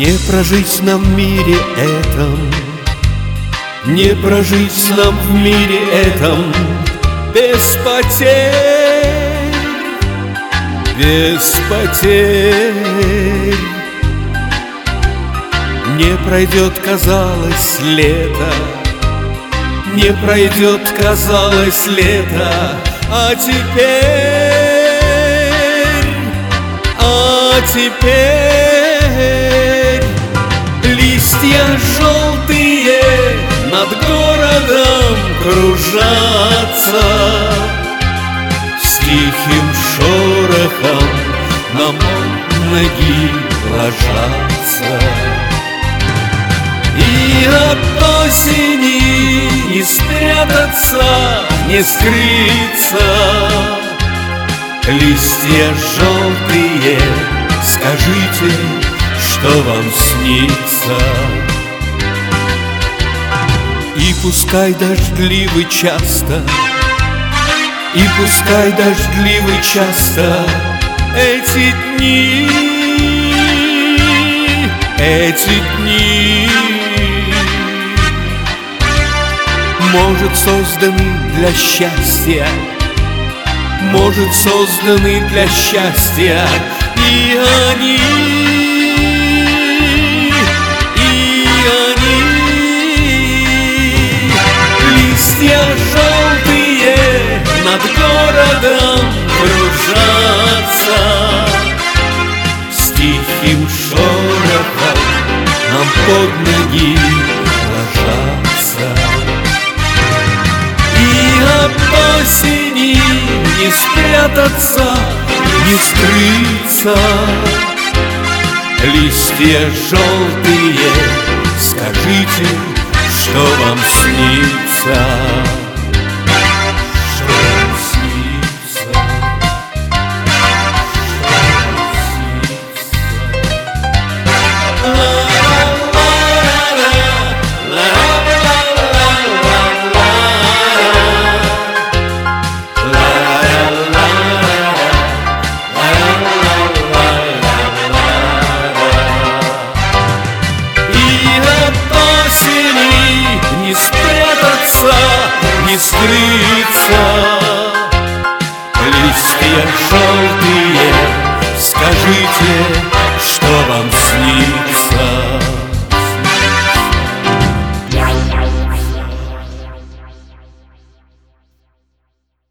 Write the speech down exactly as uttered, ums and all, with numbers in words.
Не прожить нам в мире этом, не прожить нам в мире этом без потерь, без потерь. Не пройдет, казалось, лето, не пройдет, казалось, лето, а теперь, а теперь листья желтые над городом кружатся, с тихим шорохом на ноги ложатся. И от осени не спрятаться, не скрыться. Листья желтые, скажите, что вам снится. И пускай дождливый часто, и пускай дождливый часто эти дни, эти дни, может, созданы для счастья, может, созданы для счастья, и они, и они, листья желтые над городом кружатся, с тихим шорохом нам под ноги ложатся. И от осени не спрятаться, не скрыться. Листья желтые, скажите, что вам снится. Что вам снится? Не спрятаться, не скрыться. Листья желтые, скажите, что